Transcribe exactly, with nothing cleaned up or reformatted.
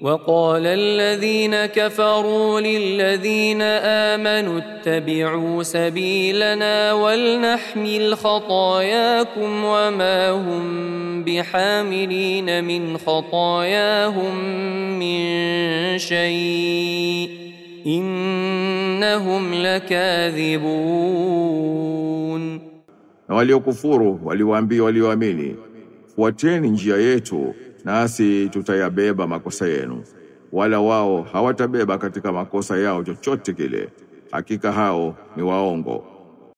وقال الذين كفروا للذين آمنوا اتبعوا سبيلنا ولنحمل خطاياكم وما هم بحاملين من خطاياهم من شيء إنهم لكاذبون. Na waliokufuru waliwaambia walioamini, fuateni njia yetu nasi tutayabeba makosa yenu, wala wao hawatabeba katika makosa yao chochote kile, hakika hao ni waongo.